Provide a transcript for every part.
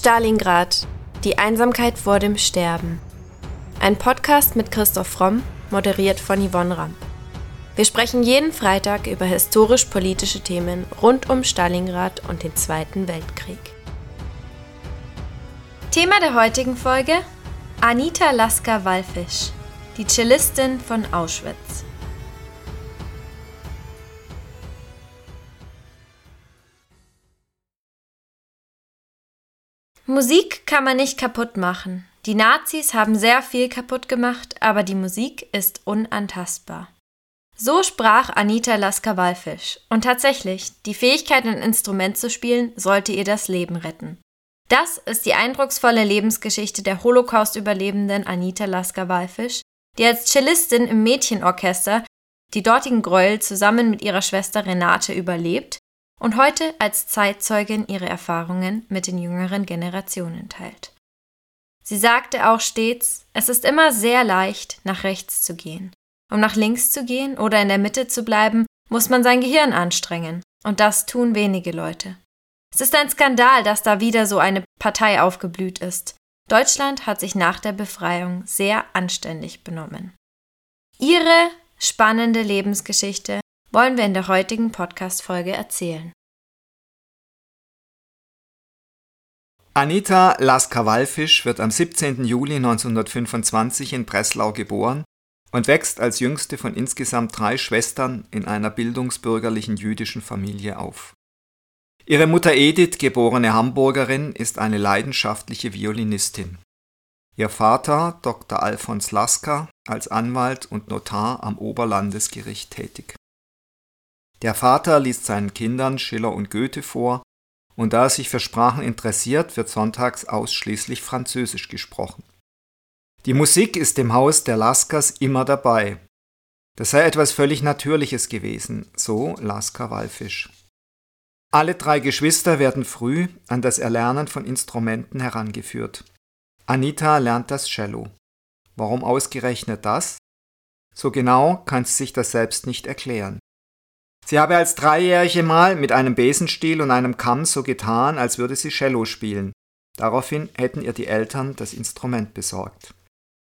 Stalingrad. Die Einsamkeit vor dem Sterben. Ein Podcast mit Christoph Fromm, moderiert von Yvonne Ramp. Wir sprechen jeden Freitag über historisch-politische Themen rund um Stalingrad und den Zweiten Weltkrieg. Thema der heutigen Folge: Anita Lasker-Wallfisch, die Cellistin von Auschwitz. Musik kann man nicht kaputt machen. Die Nazis haben sehr viel kaputt gemacht, aber die Musik ist unantastbar. So sprach Anita Lasker-Wallfisch. Und tatsächlich, die Fähigkeit, ein Instrument zu spielen, sollte ihr das Leben retten. Das ist die eindrucksvolle Lebensgeschichte der Holocaust-Überlebenden Anita Lasker-Wallfisch, die als Cellistin im Mädchenorchester die dortigen Gräuel zusammen mit ihrer Schwester Renate überlebt und heute als Zeitzeugin ihre Erfahrungen mit den jüngeren Generationen teilt. Sie sagte auch stets, es ist immer sehr leicht, nach rechts zu gehen. Um nach links zu gehen oder in der Mitte zu bleiben, muss man sein Gehirn anstrengen. Und das tun wenige Leute. Es ist ein Skandal, dass da wieder so eine Partei aufgeblüht ist. Deutschland hat sich nach der Befreiung sehr anständig benommen. Ihre spannende Lebensgeschichte wollen wir in der heutigen Podcast-Folge erzählen. Anita Lasker-Wallfisch wird am 17. Juli 1925 in Breslau geboren und wächst als jüngste von insgesamt 3 Schwestern in einer bildungsbürgerlichen jüdischen Familie auf. Ihre Mutter Edith, geborene Hamburgerin, ist eine leidenschaftliche Violinistin. Ihr Vater, Dr. Alfons Lasker, als Anwalt und Notar am Oberlandesgericht tätig. Der Vater liest seinen Kindern Schiller und Goethe vor, und da er sich für Sprachen interessiert, wird sonntags ausschließlich Französisch gesprochen. Die Musik ist im Haus der Laskers immer dabei. Das sei etwas völlig Natürliches gewesen, so Lasker-Wallfisch. Alle 3 Geschwister werden früh an das Erlernen von Instrumenten herangeführt. Anita lernt das Cello. Warum ausgerechnet das? So genau kann sie sich das selbst nicht erklären. Sie habe als 3-Jährige mal mit einem Besenstiel und einem Kamm so getan, als würde sie Cello spielen. Daraufhin hätten ihr die Eltern das Instrument besorgt.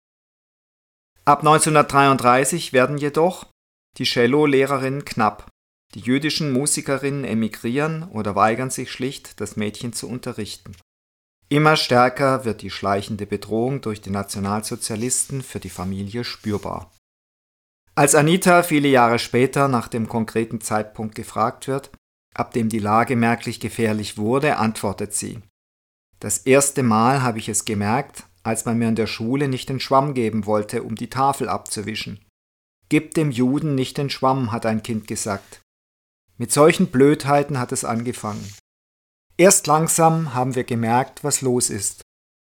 Ab 1933 werden jedoch die Cello-Lehrerinnen knapp. Die jüdischen Musikerinnen emigrieren oder weigern sich schlicht, das Mädchen zu unterrichten. Immer stärker wird die schleichende Bedrohung durch die Nationalsozialisten für die Familie spürbar. Als Anita viele Jahre später nach dem konkreten Zeitpunkt gefragt wird, ab dem die Lage merklich gefährlich wurde, antwortet sie: Das erste Mal habe ich es gemerkt, als man mir in der Schule nicht den Schwamm geben wollte, um die Tafel abzuwischen. Gib dem Juden nicht den Schwamm, hat ein Kind gesagt. Mit solchen Blödheiten hat es angefangen. Erst langsam haben wir gemerkt, was los ist.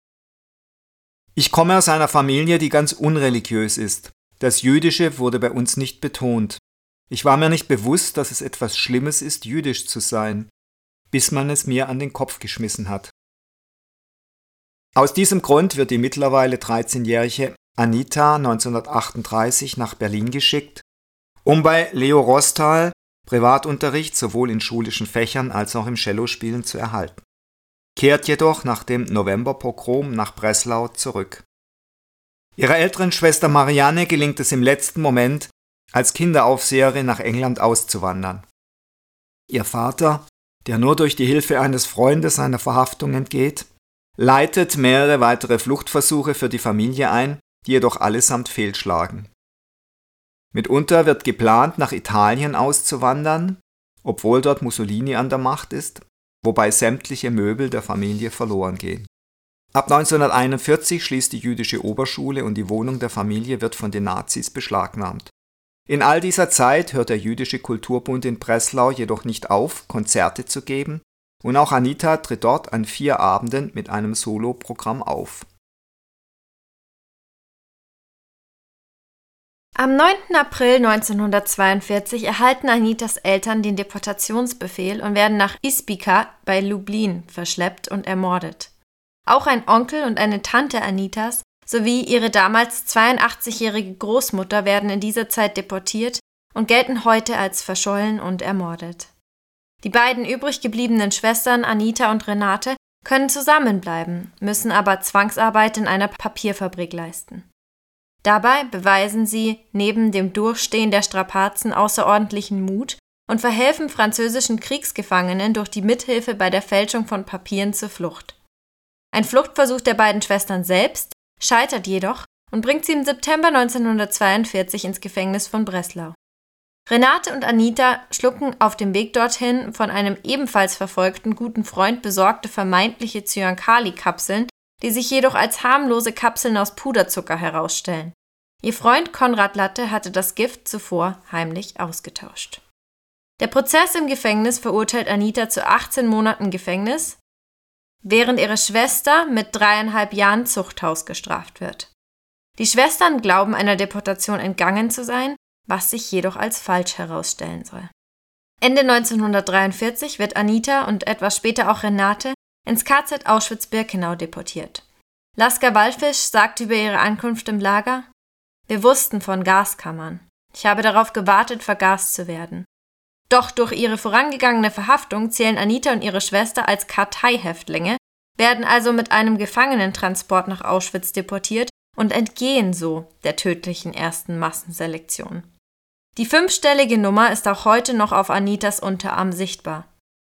Ich komme aus einer Familie, die ganz unreligiös ist. Das Jüdische wurde bei uns nicht betont. Ich war mir nicht bewusst, dass es etwas Schlimmes ist, jüdisch zu sein, bis man es mir an den Kopf geschmissen hat. Aus diesem Grund wird die mittlerweile 13-jährige Anita 1938 nach Berlin geschickt, um bei Leo Rostal Privatunterricht sowohl in schulischen Fächern als auch im Cellospielen zu erhalten. Kehrt jedoch nach dem Novemberpogrom nach Breslau zurück. Ihrer älteren Schwester Marianne gelingt es im letzten Moment, als Kinderaufseherin nach England auszuwandern. Ihr Vater, der nur durch die Hilfe eines Freundes einer Verhaftung entgeht, leitet mehrere weitere Fluchtversuche für die Familie ein, die jedoch allesamt fehlschlagen. Mitunter wird geplant, nach Italien auszuwandern, obwohl dort Mussolini an der Macht ist, wobei sämtliche Möbel der Familie verloren gehen. Ab 1941 schließt die jüdische Oberschule und die Wohnung der Familie wird von den Nazis beschlagnahmt. In all dieser Zeit hört der Jüdische Kulturbund in Breslau jedoch nicht auf, Konzerte zu geben, und auch Anita tritt dort an 4 Abenden mit einem Soloprogramm auf. Am 9. April 1942 erhalten Anitas Eltern den Deportationsbefehl und werden nach Ispica bei Lublin verschleppt und ermordet. Auch ein Onkel und eine Tante Anitas sowie ihre damals 82-jährige Großmutter werden in dieser Zeit deportiert und gelten heute als verschollen und ermordet. Die beiden übrig gebliebenen Schwestern Anita und Renate können zusammenbleiben, müssen aber Zwangsarbeit in einer Papierfabrik leisten. Dabei beweisen sie neben dem Durchstehen der Strapazen außerordentlichen Mut und verhelfen französischen Kriegsgefangenen durch die Mithilfe bei der Fälschung von Papieren zur Flucht. Ein Fluchtversuch der beiden Schwestern selbst scheitert jedoch und bringt sie im September 1942 ins Gefängnis von Breslau. Renate und Anita schlucken auf dem Weg dorthin von einem ebenfalls verfolgten guten Freund besorgte vermeintliche Cyankali-Kapseln, die sich jedoch als harmlose Kapseln aus Puderzucker herausstellen. Ihr Freund Konrad Latte hatte das Gift zuvor heimlich ausgetauscht. Der Prozess im Gefängnis verurteilt Anita zu 18 Monaten Gefängnis, während ihre Schwester mit 3,5 Jahren Zuchthaus gestraft wird. Die Schwestern glauben einer Deportation entgangen zu sein, was sich jedoch als falsch herausstellen soll. Ende 1943 wird Anita und etwas später auch Renate ins KZ Auschwitz-Birkenau deportiert. Laska Wallfisch sagt über ihre Ankunft im Lager: Wir wussten von Gaskammern. Ich habe darauf gewartet, vergast zu werden. Doch durch ihre vorangegangene Verhaftung zählen Anita und ihre Schwester als Karteihäftlinge, werden also mit einem Gefangenentransport nach Auschwitz deportiert und entgehen so der tödlichen ersten Massenselektion. Die 5-stellige Nummer ist auch heute noch auf Anitas Unterarm sichtbar.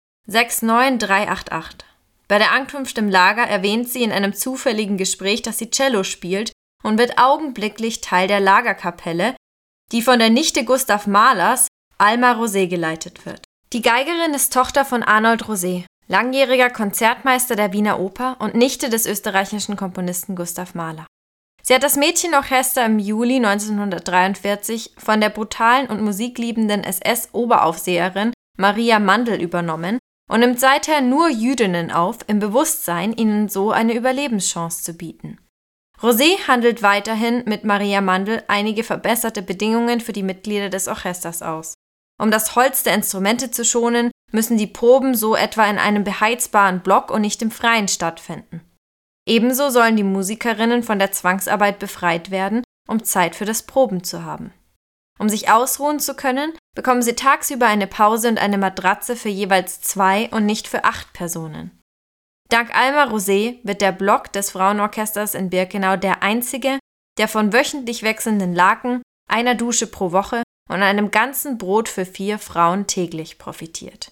69388. Bei der Ankunft im Lager erwähnt sie in einem zufälligen Gespräch, dass sie Cello spielt und wird augenblicklich Teil der Lagerkapelle, die von der Nichte Gustav Mahlers, Alma Rosé, geleitet wird. Die Geigerin ist Tochter von Arnold Rosé, langjähriger Konzertmeister der Wiener Oper und Nichte des österreichischen Komponisten Gustav Mahler. Sie hat das Mädchenorchester im Juli 1943 von der brutalen und musikliebenden SS-Oberaufseherin Maria Mandl übernommen und nimmt seither nur Jüdinnen auf, im Bewusstsein, ihnen so eine Überlebenschance zu bieten. Rosé handelt weiterhin mit Maria Mandl einige verbesserte Bedingungen für die Mitglieder des Orchesters aus. Um das Holz der Instrumente zu schonen, müssen die Proben so etwa in einem beheizbaren Block und nicht im Freien stattfinden. Ebenso sollen die Musikerinnen von der Zwangsarbeit befreit werden, um Zeit für das Proben zu haben. Um sich ausruhen zu können, bekommen sie tagsüber eine Pause und eine Matratze für jeweils 2 und nicht für 8 Personen. Dank Alma Rosé wird der Block des Frauenorchesters in Birkenau der einzige, der von wöchentlich wechselnden Laken, einer Dusche pro Woche und einem ganzen Brot für 4 Frauen täglich profitiert.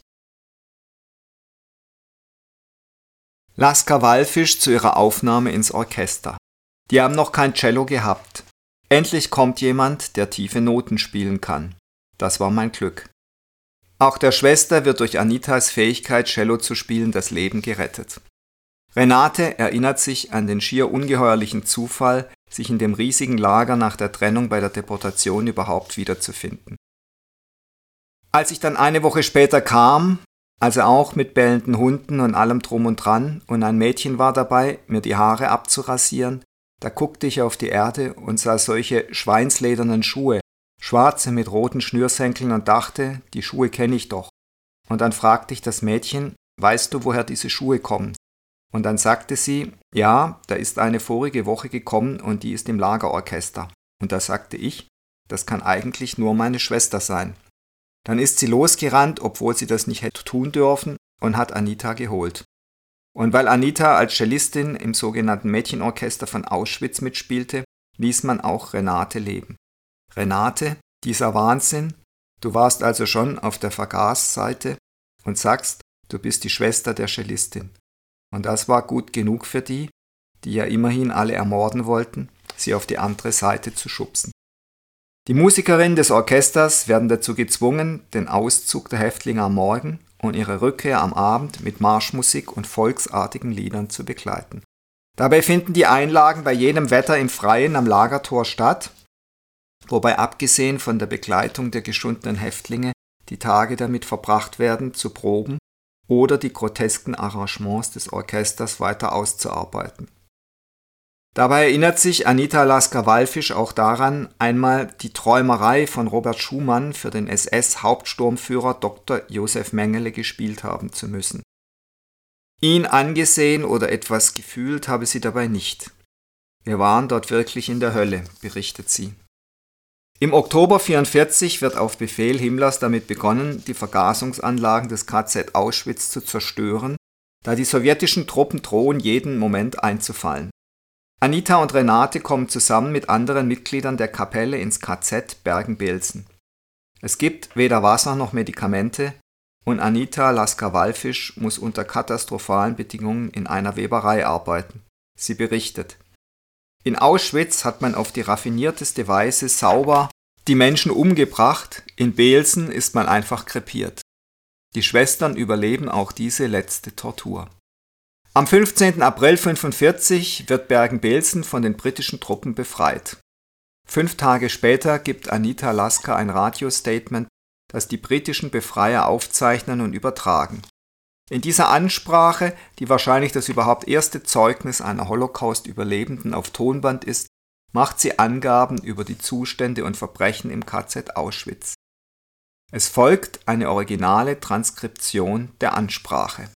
Laska Wallfisch zu ihrer Aufnahme ins Orchester. Die haben noch kein Cello gehabt. Endlich kommt jemand, der tiefe Noten spielen kann. Das war mein Glück. Auch der Schwester wird durch Anitas Fähigkeit, Cello zu spielen, das Leben gerettet. Renate erinnert sich an den schier ungeheuerlichen Zufall, sich in dem riesigen Lager nach der Trennung bei der Deportation überhaupt wiederzufinden. Als ich dann eine Woche später kam, also auch mit bellenden Hunden und allem drum und dran, und ein Mädchen war dabei, mir die Haare abzurasieren, da guckte ich auf die Erde und sah solche schweinsledernen Schuhe, schwarze mit roten Schnürsenkeln, und dachte, die Schuhe kenne ich doch. Und dann fragte ich das Mädchen: Weißt du, woher diese Schuhe kommen? Und dann sagte sie: Ja, da ist eine vorige Woche gekommen und die ist im Lagerorchester. Und da sagte ich: Das kann eigentlich nur meine Schwester sein. Dann ist sie losgerannt, obwohl sie das nicht hätte tun dürfen, und hat Anita geholt. Und weil Anita als Cellistin im sogenannten Mädchenorchester von Auschwitz mitspielte, ließ man auch Renate leben. Renate, dieser Wahnsinn, du warst also schon auf der Vergaß-Seite und sagst, du bist die Schwester der Cellistin. Und das war gut genug für die ja immerhin alle ermorden wollten, sie auf die andere Seite zu schubsen. Die Musikerinnen des Orchesters werden dazu gezwungen, den Auszug der Häftlinge am Morgen und ihre Rückkehr am Abend mit Marschmusik und volksartigen Liedern zu begleiten. Dabei finden die Einlagen bei jedem Wetter im Freien am Lagertor statt, wobei abgesehen von der Begleitung der geschundenen Häftlinge die Tage damit verbracht werden, zu proben oder die grotesken Arrangements des Orchesters weiter auszuarbeiten. Dabei erinnert sich Anita Laska Wallfisch auch daran, einmal die Träumerei von Robert Schumann für den SS-Hauptsturmführer Dr. Josef Mengele gespielt haben zu müssen. Ihn angesehen oder etwas gefühlt habe sie dabei nicht. Wir waren dort wirklich in der Hölle, berichtet sie. Im Oktober 1944 wird auf Befehl Himmlers damit begonnen, die Vergasungsanlagen des KZ Auschwitz zu zerstören, da die sowjetischen Truppen drohen, jeden Moment einzufallen. Anita und Renate kommen zusammen mit anderen Mitgliedern der Kapelle ins KZ Bergen-Belsen. Es gibt weder Wasser noch Medikamente und Anita Lasker-Wallfisch muss unter katastrophalen Bedingungen in einer Weberei arbeiten. Sie berichtet: In Auschwitz hat man auf die raffinierteste Weise sauber die Menschen umgebracht, in Belsen ist man einfach krepiert. Die Schwestern überleben auch diese letzte Tortur. Am 15. April 1945 wird Bergen-Belsen von den britischen Truppen befreit. 5 Tage später gibt Anita Lasker ein Radiostatement, das die britischen Befreier aufzeichnen und übertragen. In dieser Ansprache, die wahrscheinlich das überhaupt erste Zeugnis einer Holocaust-Überlebenden auf Tonband ist, macht sie Angaben über die Zustände und Verbrechen im KZ Auschwitz. Es folgt eine originale Transkription der Ansprache.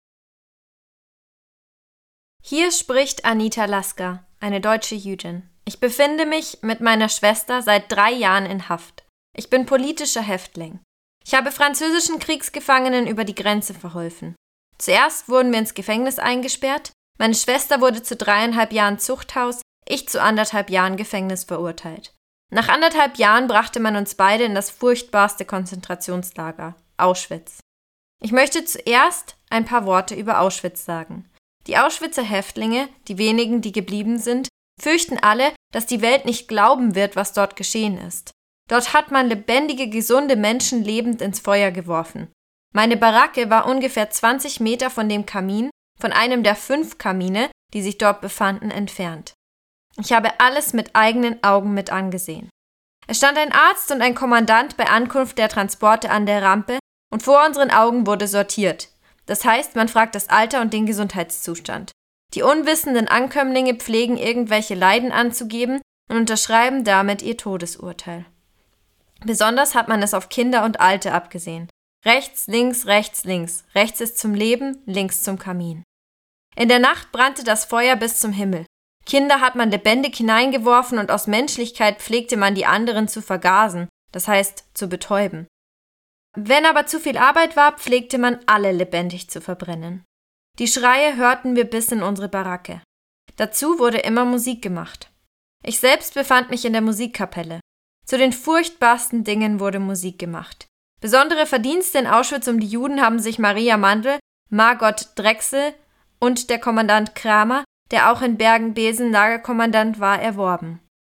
Hier spricht Anita Lasker, eine deutsche Jüdin. Ich befinde mich mit meiner Schwester seit 3 Jahren in Haft. Ich bin politischer Häftling. Ich habe französischen Kriegsgefangenen über die Grenze verholfen. Zuerst wurden wir ins Gefängnis eingesperrt, meine Schwester wurde zu 3,5 Jahren Zuchthaus, ich zu 1,5 Jahren Gefängnis verurteilt. Nach 1,5 Jahren brachte man uns beide in das furchtbarste Konzentrationslager, Auschwitz. Ich möchte zuerst ein paar Worte über Auschwitz sagen. Die Auschwitzer Häftlinge, die wenigen, die geblieben sind, fürchten alle, dass die Welt nicht glauben wird, was dort geschehen ist. Dort hat man lebendige, gesunde Menschen lebend ins Feuer geworfen. Meine Baracke war ungefähr 20 Meter von dem Kamin, von einem der 5 Kamine, die sich dort befanden, entfernt. Ich habe alles mit eigenen Augen mit angesehen. Es stand ein Arzt und ein Kommandant bei Ankunft der Transporte an der Rampe und vor unseren Augen wurde sortiert. Das heißt, man fragt das Alter und den Gesundheitszustand. Die unwissenden Ankömmlinge pflegen irgendwelche Leiden anzugeben und unterschreiben damit ihr Todesurteil. Besonders hat man es auf Kinder und Alte abgesehen. Rechts, links, rechts, links. Rechts ist zum Leben, links zum Kamin. In der Nacht brannte das Feuer bis zum Himmel. Kinder hat man lebendig hineingeworfen und aus Menschlichkeit pflegte man die anderen zu vergasen, das heißt zu betäuben. Wenn aber zu viel Arbeit war, pflegte man alle lebendig zu verbrennen. Die Schreie hörten wir bis in unsere Baracke. Dazu wurde immer Musik gemacht. Ich selbst befand mich in der Musikkapelle. Zu den furchtbarsten Dingen wurde Musik gemacht. Besondere Verdienste in Auschwitz um die Juden haben sich Maria Mandl, Margot Drechsel und der Kommandant Kramer, der auch in Bergen-Belsen Lagerkommandant war, erworben.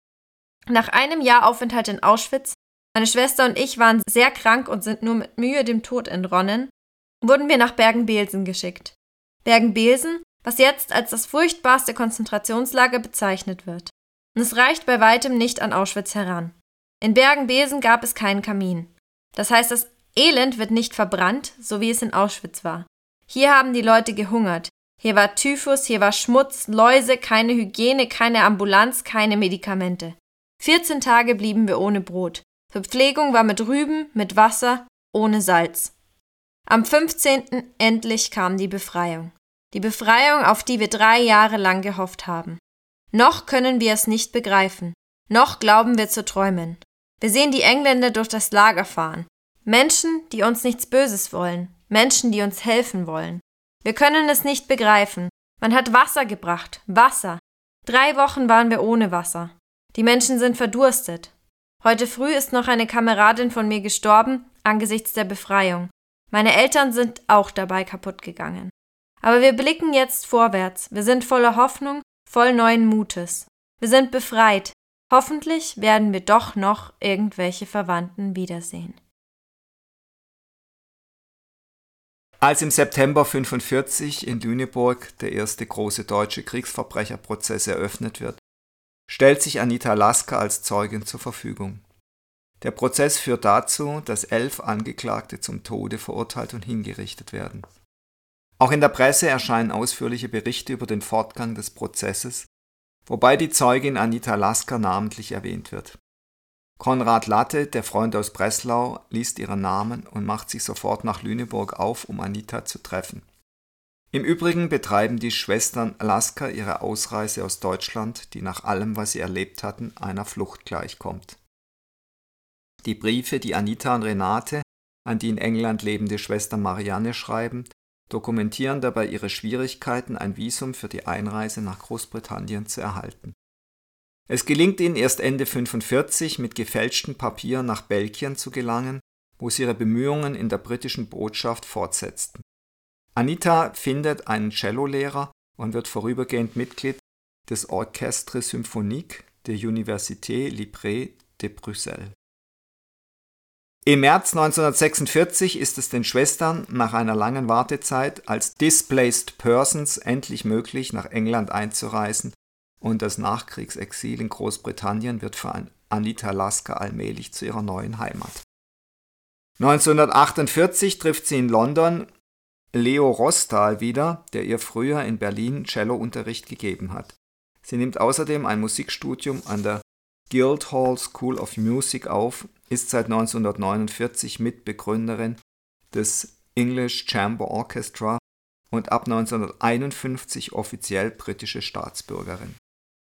Nach einem Jahr Aufenthalt in Auschwitz, meine Schwester und ich waren sehr krank und sind nur mit Mühe dem Tod entronnen, wurden wir nach Bergen-Belsen geschickt. Bergen-Belsen, was jetzt als das furchtbarste Konzentrationslager bezeichnet wird. Und es reicht bei weitem nicht an Auschwitz heran. In Bergen-Belsen gab es keinen Kamin. Das heißt, das Elend wird nicht verbrannt, so wie es in Auschwitz war. Hier haben die Leute gehungert. Hier war Typhus, hier war Schmutz, Läuse, keine Hygiene, keine Ambulanz, keine Medikamente. 14 Tage blieben wir ohne Brot. Verpflegung war mit Rüben, mit Wasser, ohne Salz. Am 15. endlich kam die Befreiung. Die Befreiung, auf die wir 3 Jahre lang gehofft haben. Noch können wir es nicht begreifen. Noch glauben wir zu träumen. Wir sehen die Engländer durch das Lager fahren. Menschen, die uns nichts Böses wollen. Menschen, die uns helfen wollen. Wir können es nicht begreifen. Man hat Wasser gebracht. Wasser. 3 Wochen waren wir ohne Wasser. Die Menschen sind verdurstet. Heute früh ist noch eine Kameradin von mir gestorben, angesichts der Befreiung. Meine Eltern sind auch dabei kaputt gegangen. Aber wir blicken jetzt vorwärts. Wir sind voller Hoffnung, voll neuen Mutes. Wir sind befreit. Hoffentlich werden wir doch noch irgendwelche Verwandten wiedersehen. Als im September 1945 in Lüneburg der erste große deutsche Kriegsverbrecherprozess eröffnet wird, stellt sich Anita Lasker als Zeugin zur Verfügung. Der Prozess führt dazu, dass 11 Angeklagte zum Tode verurteilt und hingerichtet werden. Auch in der Presse erscheinen ausführliche Berichte über den Fortgang des Prozesses, wobei die Zeugin Anita Lasker namentlich erwähnt wird. Konrad Latte, der Freund aus Breslau, liest ihren Namen und macht sich sofort nach Lüneburg auf, um Anita zu treffen. Im Übrigen betreiben die Schwestern Lasker ihre Ausreise aus Deutschland, die nach allem, was sie erlebt hatten, einer Flucht gleichkommt. Die Briefe, die Anita und Renate an die in England lebende Schwester Marianne schreiben, dokumentieren dabei ihre Schwierigkeiten, ein Visum für die Einreise nach Großbritannien zu erhalten. Es gelingt ihnen erst Ende 1945 mit gefälschten Papieren nach Belgien zu gelangen, wo sie ihre Bemühungen in der britischen Botschaft fortsetzten. Anita findet einen Cellolehrer und wird vorübergehend Mitglied des Orchestre Symphonique der Université Libre de Bruxelles. Im März 1946 ist es den Schwestern nach einer langen Wartezeit als Displaced Persons endlich möglich, nach England einzureisen, und das Nachkriegsexil in Großbritannien wird für Anita Lasker allmählich zu ihrer neuen Heimat. 1948 trifft sie in London Leo Rostal wieder, der ihr früher in Berlin Cellounterricht gegeben hat. Sie nimmt außerdem ein Musikstudium an der Guildhall School of Music auf, ist seit 1949 Mitbegründerin des English Chamber Orchestra und ab 1951 offiziell britische Staatsbürgerin.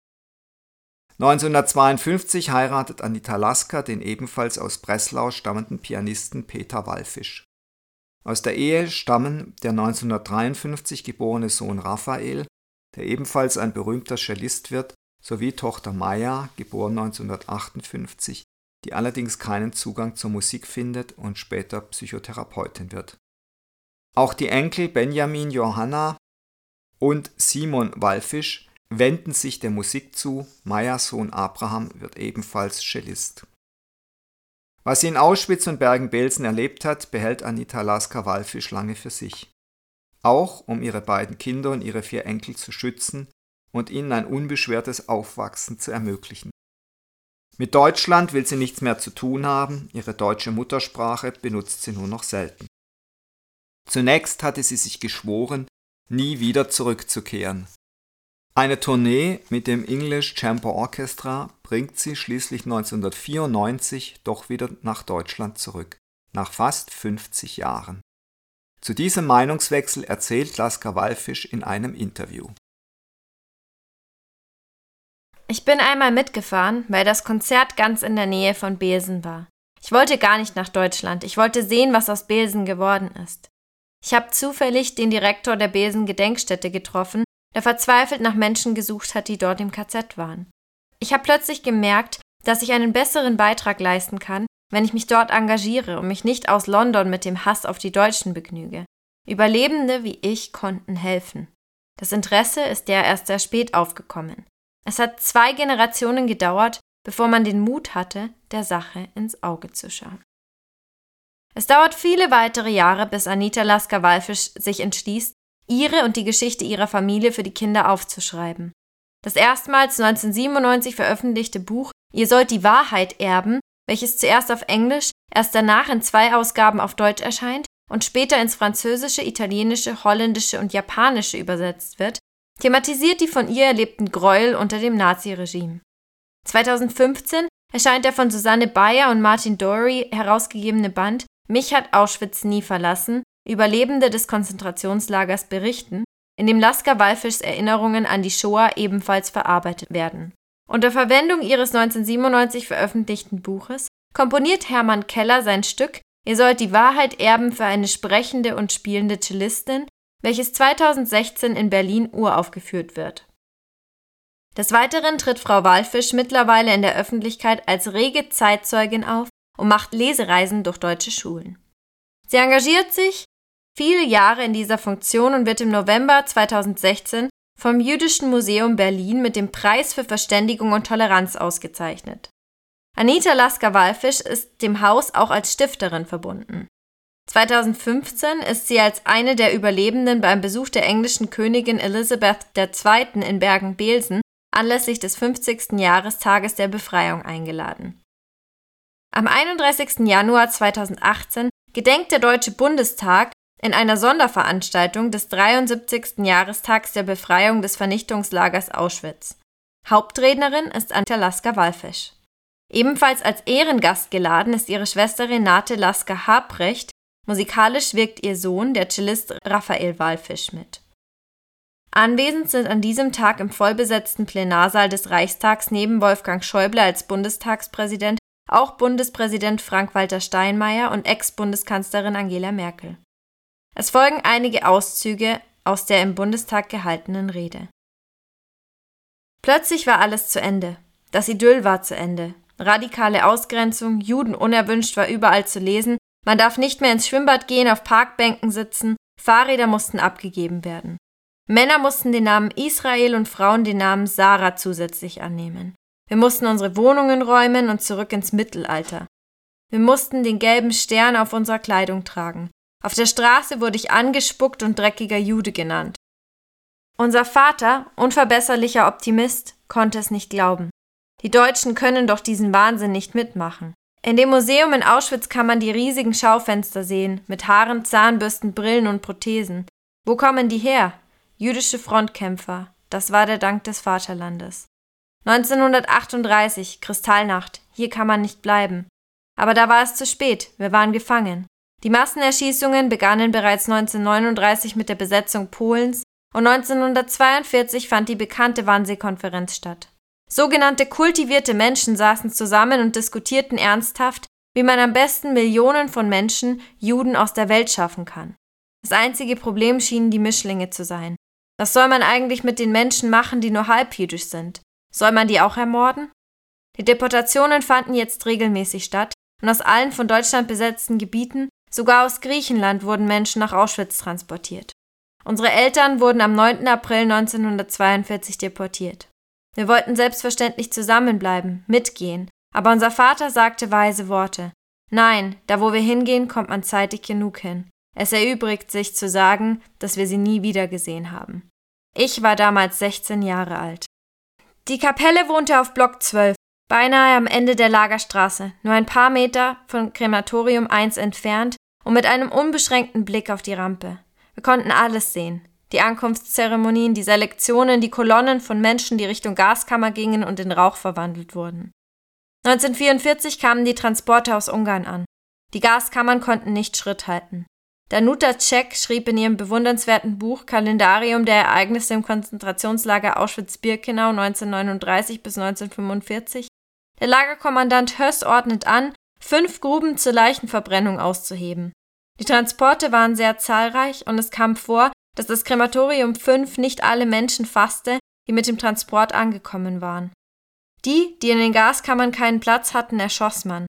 1952 heiratet Anita Lasker den ebenfalls aus Breslau stammenden Pianisten Peter Wallfisch. Aus der Ehe stammen der 1953 geborene Sohn Raphael, der ebenfalls ein berühmter Cellist wird, sowie Tochter Maja, geboren 1958, die allerdings keinen Zugang zur Musik findet und später Psychotherapeutin wird. Auch die Enkel Benjamin, Johanna und Simon Wallfisch wenden sich der Musik zu, Majas Sohn Abraham wird ebenfalls Cellist. Was sie in Auschwitz und Bergen-Belsen erlebt hat, behält Anita Lasker Wallfisch lange für sich. Auch um ihre beiden Kinder und ihre 4 Enkel zu schützen und ihnen ein unbeschwertes Aufwachsen zu ermöglichen. Mit Deutschland will sie nichts mehr zu tun haben, ihre deutsche Muttersprache benutzt sie nur noch selten. Zunächst hatte sie sich geschworen, nie wieder zurückzukehren. Eine Tournee mit dem English Chamber Orchestra bringt sie schließlich 1994 doch wieder nach Deutschland zurück, nach fast 50 Jahren. Zu diesem Meinungswechsel erzählt Lasker Wallfisch in einem Interview. Ich bin einmal mitgefahren, weil das Konzert ganz in der Nähe von Belsen war. Ich wollte gar nicht nach Deutschland, ich wollte sehen, was aus Belsen geworden ist. Ich habe zufällig den Direktor der Belsen-Gedenkstätte getroffen, der verzweifelt nach Menschen gesucht hat, die dort im KZ waren. Ich habe plötzlich gemerkt, dass ich einen besseren Beitrag leisten kann, wenn ich mich dort engagiere und mich nicht aus London mit dem Hass auf die Deutschen begnüge. Überlebende wie ich konnten helfen. Das Interesse ist ja erst sehr spät aufgekommen. Es hat 2 Generationen gedauert, bevor man den Mut hatte, der Sache ins Auge zu schauen. Es dauert viele weitere Jahre, bis Anita Lasker Wallfisch sich entschließt, ihre und die Geschichte ihrer Familie für die Kinder aufzuschreiben. Das erstmals 1997 veröffentlichte Buch Ihr sollt die Wahrheit erben, welches zuerst auf Englisch, erst danach in 2 Ausgaben auf Deutsch erscheint und später ins Französische, Italienische, Holländische und Japanische übersetzt wird, thematisiert die von ihr erlebten Gräuel unter dem Naziregime. 2015 erscheint der von Susanne Bayer und Martin Dory herausgegebene Band Mich hat Auschwitz nie verlassen, Überlebende des Konzentrationslagers berichten, in dem Lasker Wallfischs Erinnerungen an die Shoah ebenfalls verarbeitet werden. Unter Verwendung ihres 1997 veröffentlichten Buches komponiert Hermann Keller sein Stück Ihr sollt die Wahrheit erben für eine sprechende und spielende Cellistin, welches 2016 in Berlin uraufgeführt wird. Des Weiteren tritt Frau Wallfisch mittlerweile in der Öffentlichkeit als rege Zeitzeugin auf und macht Lesereisen durch deutsche Schulen. Sie engagiert sich viele Jahre in dieser Funktion und wird im November 2016 vom Jüdischen Museum Berlin mit dem Preis für Verständigung und Toleranz ausgezeichnet. Anita Lasker Wallfisch ist dem Haus auch als Stifterin verbunden. 2015 ist sie als eine der Überlebenden beim Besuch der englischen Königin Elisabeth II. In Bergen-Belsen anlässlich des 50. Jahrestages der Befreiung eingeladen. Am 31. Januar 2018 gedenkt der Deutsche Bundestag in einer Sonderveranstaltung des 73. Jahrestags der Befreiung des Vernichtungslagers Auschwitz. Hauptrednerin ist Anita Lasker Wallfisch. Ebenfalls als Ehrengast geladen ist ihre Schwester Renate Lasker Habrecht, musikalisch wirkt ihr Sohn, der Cellist Raphael Wallfisch, mit. Anwesend sind an diesem Tag im vollbesetzten Plenarsaal des Reichstags neben Wolfgang Schäuble als Bundestagspräsident auch Bundespräsident Frank-Walter Steinmeier und Ex-Bundeskanzlerin Angela Merkel. Es folgen einige Auszüge aus der im Bundestag gehaltenen Rede. Plötzlich war alles zu Ende. Das Idyll war zu Ende. Radikale Ausgrenzung, Juden unerwünscht war überall zu lesen, man darf nicht mehr ins Schwimmbad gehen, auf Parkbänken sitzen, Fahrräder mussten abgegeben werden. Männer mussten den Namen Israel und Frauen den Namen Sarah zusätzlich annehmen. Wir mussten unsere Wohnungen räumen und zurück ins Mittelalter. Wir mussten den gelben Stern auf unserer Kleidung tragen. Auf der Straße wurde ich angespuckt und dreckiger Jude genannt. Unser Vater, unverbesserlicher Optimist, konnte es nicht glauben. Die Deutschen können doch diesen Wahnsinn nicht mitmachen. In dem Museum in Auschwitz kann man die riesigen Schaufenster sehen, mit Haaren, Zahnbürsten, Brillen und Prothesen. Wo kommen die her? Jüdische Frontkämpfer. Das war der Dank des Vaterlandes. 1938, Kristallnacht. Hier kann man nicht bleiben. Aber da war es zu spät. Wir waren gefangen. Die Massenerschießungen begannen bereits 1939 mit der Besetzung Polens und 1942 fand die bekannte Wannsee-Konferenz statt. Sogenannte kultivierte Menschen saßen zusammen und diskutierten ernsthaft, wie man am besten Millionen von Menschen, Juden aus der Welt schaffen kann. Das einzige Problem schienen die Mischlinge zu sein. Was soll man eigentlich mit den Menschen machen, die nur halbjüdisch sind? Soll man die auch ermorden? Die Deportationen fanden jetzt regelmäßig statt und aus allen von Deutschland besetzten Gebieten, sogar aus Griechenland, wurden Menschen nach Auschwitz transportiert. Unsere Eltern wurden am 9. April 1942 deportiert. Wir wollten selbstverständlich zusammenbleiben, mitgehen, aber unser Vater sagte weise Worte. Nein, da wo wir hingehen, kommt man zeitig genug hin. Es erübrigt sich zu sagen, dass wir sie nie wieder gesehen haben. Ich war damals 16 Jahre alt. Die Kapelle wohnte auf Block 12, beinahe am Ende der Lagerstraße, nur ein paar Meter von Krematorium 1 entfernt und mit einem unbeschränkten Blick auf die Rampe. Wir konnten alles sehen. Die Ankunftszeremonien, die Selektionen, die Kolonnen von Menschen, die Richtung Gaskammer gingen und in Rauch verwandelt wurden. 1944 kamen die Transporte aus Ungarn an. Die Gaskammern konnten nicht Schritt halten. Danuta Cech schrieb in ihrem bewundernswerten Buch Kalendarium der Ereignisse im Konzentrationslager Auschwitz-Birkenau 1939 bis 1945, der Lagerkommandant Höss ordnet an, 5 Gruben zur Leichenverbrennung auszuheben. Die Transporte waren sehr zahlreich und es kam vor, dass das Krematorium 5 nicht alle Menschen fasste, die mit dem Transport angekommen waren. Die in den Gaskammern keinen Platz hatten, erschoss man.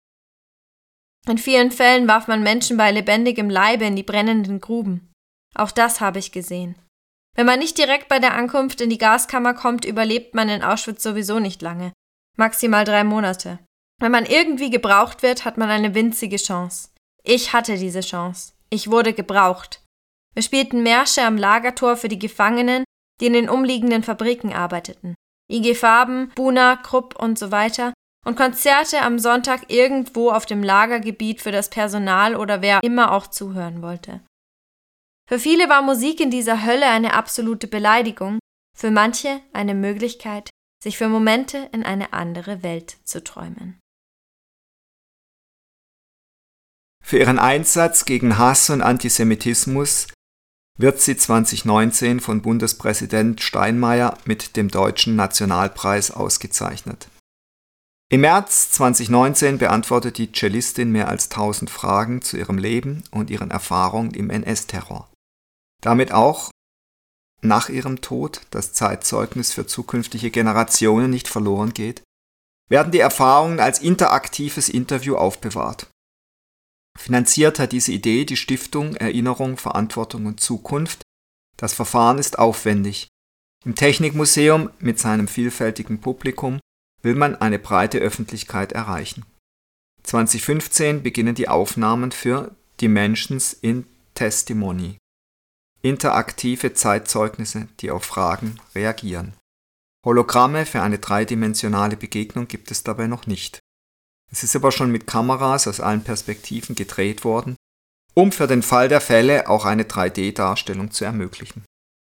In vielen Fällen warf man Menschen bei lebendigem Leibe in die brennenden Gruben. Auch das habe ich gesehen. Wenn man nicht direkt bei der Ankunft in die Gaskammer kommt, überlebt man in Auschwitz sowieso nicht lange. Maximal 3 Monate. Wenn man irgendwie gebraucht wird, hat man eine winzige Chance. Ich hatte diese Chance. Ich wurde gebraucht. Wir spielten Märsche am Lagertor für die Gefangenen, die in den umliegenden Fabriken arbeiteten. IG Farben, Buna, Krupp und so weiter und Konzerte am Sonntag irgendwo auf dem Lagergebiet für das Personal oder wer immer auch zuhören wollte. Für viele war Musik in dieser Hölle eine absolute Beleidigung, für manche eine Möglichkeit, sich für Momente in eine andere Welt zu träumen. Für ihren Einsatz gegen Hass und Antisemitismus wird sie 2019 von Bundespräsident Steinmeier mit dem Deutschen Nationalpreis ausgezeichnet. Im März 2019 beantwortet die Cellistin mehr als 1000 Fragen zu ihrem Leben und ihren Erfahrungen im NS-Terror. Damit auch nach ihrem Tod das Zeitzeugnis für zukünftige Generationen nicht verloren geht, werden die Erfahrungen als interaktives Interview aufbewahrt. Finanziert hat diese Idee die Stiftung Erinnerung, Verantwortung und Zukunft. Das Verfahren ist aufwendig. Im Technikmuseum mit seinem vielfältigen Publikum will man eine breite Öffentlichkeit erreichen. 2015 beginnen die Aufnahmen für Dimensions in Testimony. Interaktive Zeitzeugnisse, die auf Fragen reagieren. Hologramme für eine dreidimensionale Begegnung gibt es dabei noch nicht. Es ist aber schon mit Kameras aus allen Perspektiven gedreht worden, um für den Fall der Fälle auch eine 3D-Darstellung zu ermöglichen.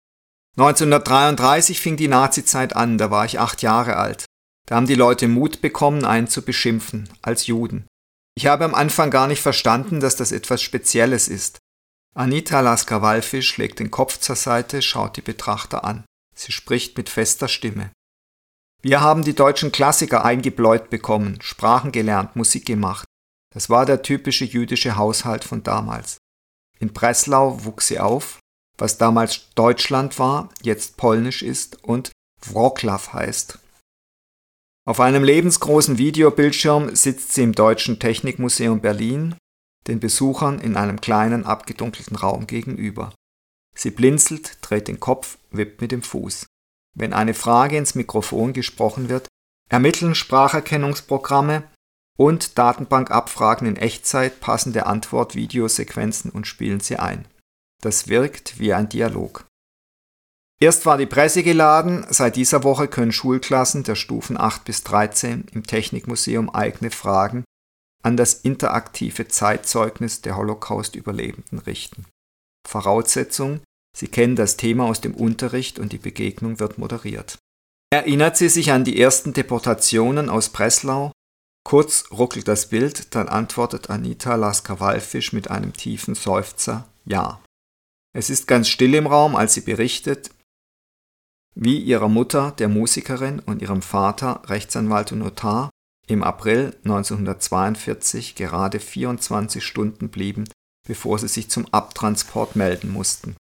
1933 fing die Nazizeit an, da war ich 8 Jahre alt. Da haben die Leute Mut bekommen, einen zu beschimpfen, als Juden. Ich habe am Anfang gar nicht verstanden, dass das etwas Spezielles ist. Anita Lasker-Wallfisch legt den Kopf zur Seite, schaut die Betrachter an. Sie spricht mit fester Stimme. Wir haben die deutschen Klassiker eingebläut bekommen, Sprachen gelernt, Musik gemacht. Das war der typische jüdische Haushalt von damals. In Breslau wuchs sie auf, was damals Deutschland war, jetzt polnisch ist und Wrocław heißt. Auf einem lebensgroßen Videobildschirm sitzt sie im Deutschen Technikmuseum Berlin, den Besuchern in einem kleinen abgedunkelten Raum gegenüber. Sie blinzelt, dreht den Kopf, wippt mit dem Fuß. Wenn eine Frage ins Mikrofon gesprochen wird, ermitteln Spracherkennungsprogramme und Datenbankabfragen in Echtzeit passende Antwort-Videosequenzen und spielen sie ein. Das wirkt wie ein Dialog. Erst war die Presse geladen, seit dieser Woche können Schulklassen der Stufen 8 bis 13 im Technikmuseum eigene Fragen an das interaktive Zeitzeugnis der Holocaust-Überlebenden richten. Voraussetzung: Sie kennen das Thema aus dem Unterricht und die Begegnung wird moderiert. Erinnert sie sich an die ersten Deportationen aus Breslau? Kurz ruckelt das Bild, dann antwortet Anita Lasker-Wallfisch mit einem tiefen Seufzer: Ja. Es ist ganz still im Raum, als sie berichtet, wie ihrer Mutter, der Musikerin, und ihrem Vater, Rechtsanwalt und Notar, im April 1942 gerade 24 Stunden blieben, bevor sie sich zum Abtransport melden mussten.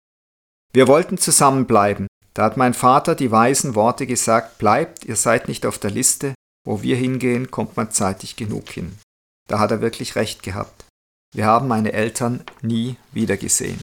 Wir wollten zusammenbleiben. Da hat mein Vater die weisen Worte gesagt: Bleibt, ihr seid nicht auf der Liste, wo wir hingehen, kommt man zeitig genug hin. Da hat er wirklich recht gehabt. Wir haben meine Eltern nie wiedergesehen.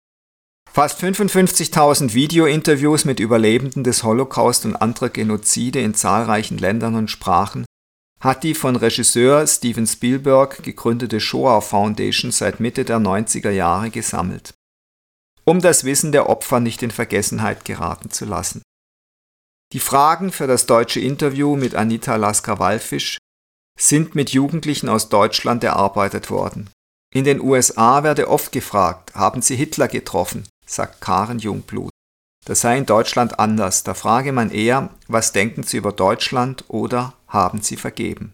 Fast 55.000 Videointerviews mit Überlebenden des Holocaust und anderer Genozide in zahlreichen Ländern und Sprachen hat die von Regisseur Steven Spielberg gegründete Shoah Foundation seit Mitte der 90er Jahre gesammelt, um das Wissen der Opfer nicht in Vergessenheit geraten zu lassen. Die Fragen für das deutsche Interview mit Anita Lasker-Wallfisch sind mit Jugendlichen aus Deutschland erarbeitet worden. In den USA werde oft gefragt: Haben Sie Hitler getroffen? Sagt Karen Jungblut. Das sei in Deutschland anders. Da frage man eher: Was denken Sie über Deutschland oder haben Sie vergeben?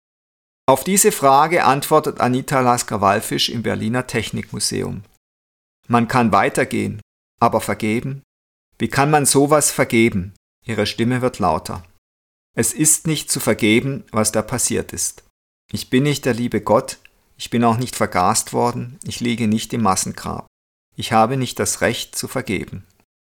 Auf diese Frage antwortet Anita Lasker-Wallfisch im Berliner Technikmuseum: Man kann weitergehen, aber vergeben? Wie kann man sowas vergeben? Ihre Stimme wird lauter. Es ist nicht zu vergeben, was da passiert ist. Ich bin nicht der liebe Gott, ich bin auch nicht vergast worden, ich liege nicht im Massengrab. Ich habe nicht das Recht zu vergeben.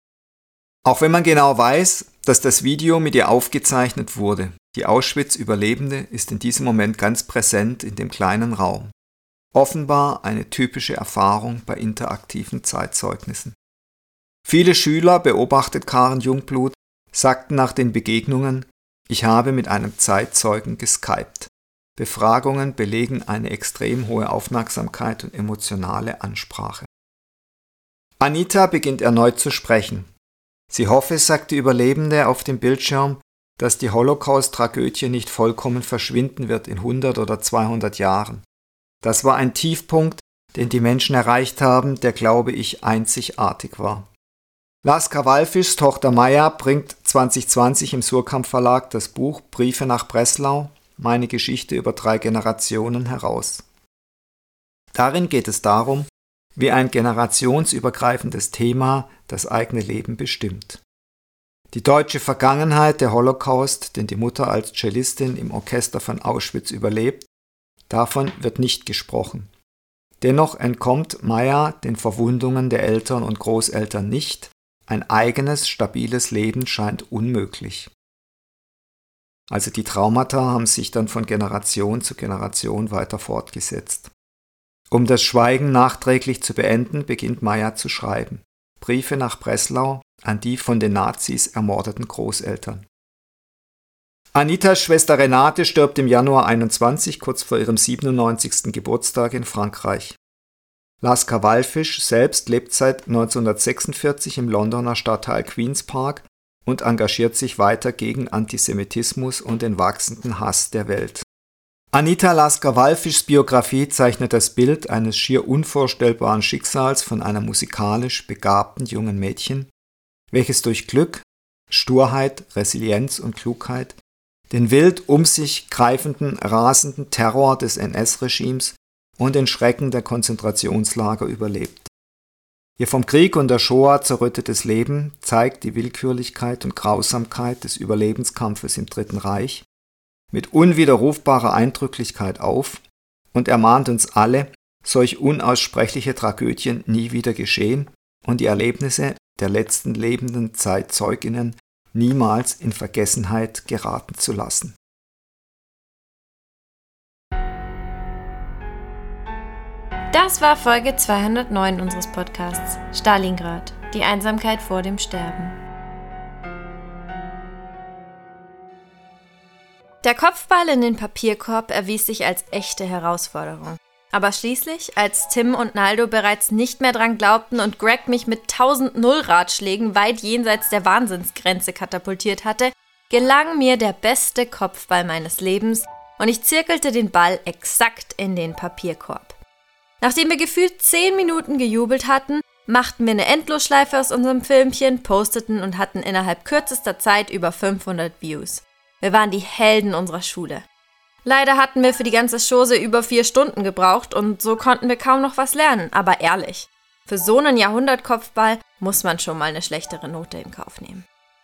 Auch wenn man genau weiß, dass das Video mit ihr aufgezeichnet wurde, die Auschwitz-Überlebende ist in diesem Moment ganz präsent in dem kleinen Raum. Offenbar eine typische Erfahrung bei interaktiven Zeitzeugnissen. Viele Schüler, beobachtet Karen Jungblut, sagten nach den Begegnungen: Ich habe mit einem Zeitzeugen geskypt. Befragungen belegen eine extrem hohe Aufmerksamkeit und emotionale Ansprache. Anita beginnt erneut zu sprechen. Sie hoffe, sagt die Überlebende auf dem Bildschirm, dass die Holocaust-Tragödie nicht vollkommen verschwinden wird in 100 oder 200 Jahren. Das war ein Tiefpunkt, den die Menschen erreicht haben, der, glaube ich, einzigartig war. Lasker-Wallfischs Tochter Maja bringt 2020 im Surkamp Verlag das Buch Briefe nach Breslau, meine Geschichte über 3 Generationen heraus. Darin geht es darum, wie ein generationsübergreifendes Thema das eigene Leben bestimmt. Die deutsche Vergangenheit, der Holocaust, den die Mutter als Cellistin im Orchester von Auschwitz überlebt, davon wird nicht gesprochen. Dennoch entkommt Maja den Verwundungen der Eltern und Großeltern nicht. Ein eigenes, stabiles Leben scheint unmöglich. Also die Traumata haben sich dann von Generation zu Generation weiter fortgesetzt. Um das Schweigen nachträglich zu beenden, beginnt Maja zu schreiben. Briefe nach Breslau an die von den Nazis ermordeten Großeltern. Anitas Schwester Renate stirbt im Januar 21, kurz vor ihrem 97. Geburtstag in Frankreich. Lasker-Wallfisch selbst lebt seit 1946 im Londoner Stadtteil Queen's Park und engagiert sich weiter gegen Antisemitismus und den wachsenden Hass der Welt. Anita Lasker-Wallfischs Biografie zeichnet das Bild eines schier unvorstellbaren Schicksals von einer musikalisch begabten jungen Mädchen, welches durch Glück, Sturheit, Resilienz und Klugheit den wild um sich greifenden, rasenden Terror des NS-Regimes und den Schrecken der Konzentrationslager überlebt. Ihr vom Krieg und der Shoah zerrüttetes Leben zeigt die Willkürlichkeit und Grausamkeit des Überlebenskampfes im Dritten Reich mit unwiderrufbarer Eindrücklichkeit auf und ermahnt uns alle, solch unaussprechliche Tragödien nie wieder geschehen und die Erlebnisse der letzten lebenden Zeitzeuginnen niemals in Vergessenheit geraten zu lassen. Das war Folge 209 unseres Podcasts Stalingrad, die Einsamkeit vor dem Sterben. Der Kopfball in den Papierkorb erwies sich als echte Herausforderung. Aber schließlich, als Tim und Naldo bereits nicht mehr dran glaubten und Greg mich mit 1000 Null-Ratschlägen weit jenseits der Wahnsinnsgrenze katapultiert hatte, gelang mir der beste Kopfball meines Lebens und ich zirkelte den Ball exakt in den Papierkorb. Nachdem wir gefühlt 10 Minuten gejubelt hatten, machten wir eine Endlosschleife aus unserem Filmchen, posteten und hatten innerhalb kürzester Zeit über 500 Views. Wir waren die Helden unserer Schule. Leider hatten wir für die ganze Chose über 4 Stunden gebraucht und so konnten wir kaum noch was lernen, aber ehrlich, für so einen Jahrhundertkopfball muss man schon mal eine schlechtere Note in Kauf nehmen.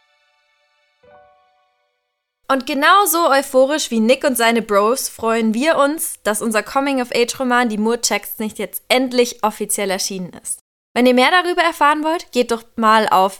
Und genauso euphorisch wie Nick und seine Bros freuen wir uns, dass unser Coming-of-Age-Roman Die Moore checkt's nicht jetzt endlich offiziell erschienen ist. Wenn ihr mehr darüber erfahren wollt, geht doch mal auf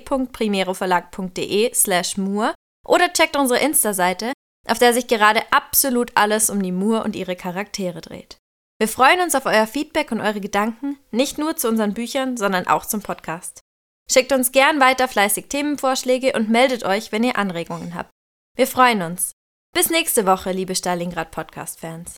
www.primeroverlag.de/Moore oder checkt unsere Insta-Seite, auf der sich gerade absolut alles um die Moore und ihre Charaktere dreht. Wir freuen uns auf euer Feedback und eure Gedanken, nicht nur zu unseren Büchern, sondern auch zum Podcast. Schickt uns gern weiter fleißig Themenvorschläge und meldet euch, wenn ihr Anregungen habt. Wir freuen uns. Bis nächste Woche, liebe Stalingrad-Podcast-Fans.